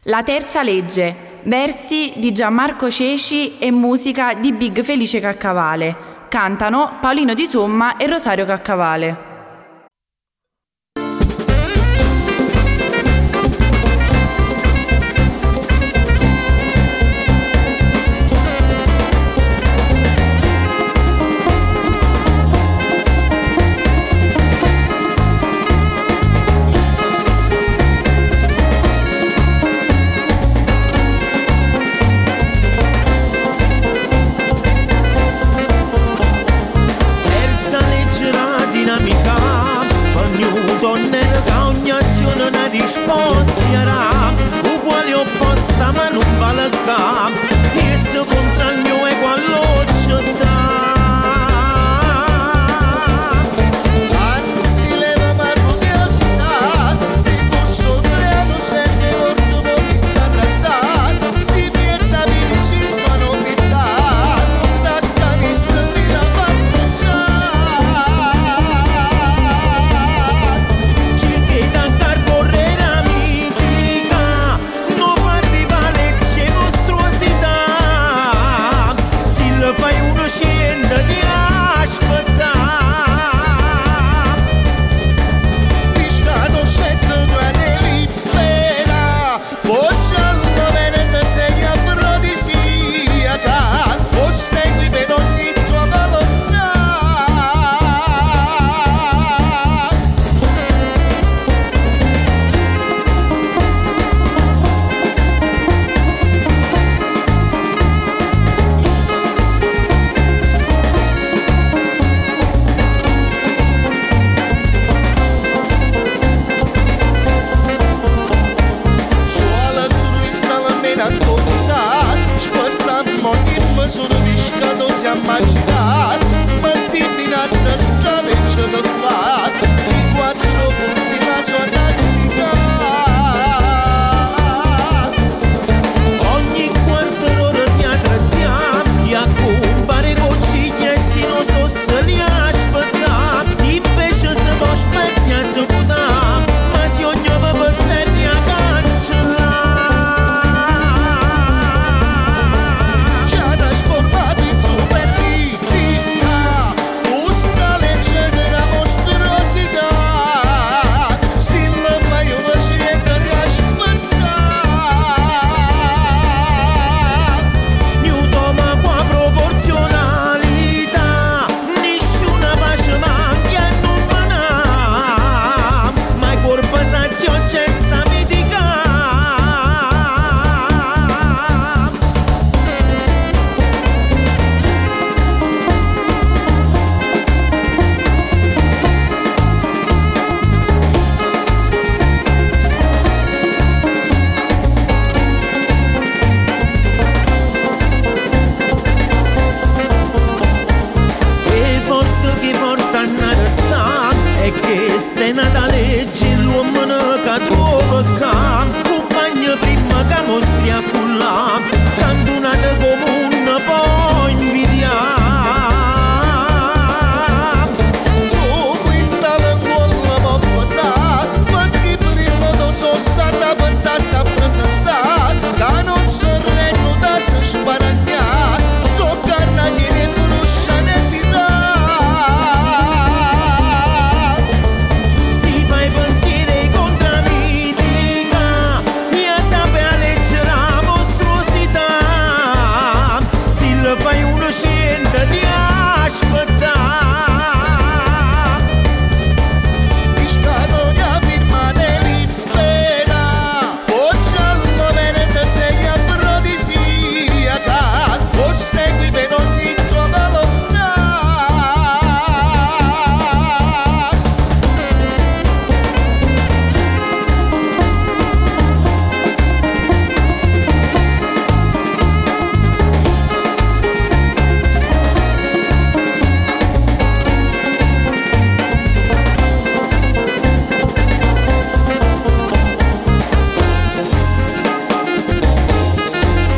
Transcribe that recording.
La terza legge, versi di Gianmarco Ceci e musica di Big Felice Caccavale. Cantano Paolino Di Somma e Rosario Caccavale. Risposta uguale opposta ma non vale il capo, esso contro il mio ego all'occiotà. Anzi leva ma curiosità, se fosse un treno sempre morto non mi sa trattare, si piazza vici sono pittà, non da canissa di la parteggiare. Cerchi tancar correre fai uno scenda di aspettare piscato sette guarda libera boccia lungo venete sei afrodisiaca o segui per ogni tua volontà. Spățam ochii măsură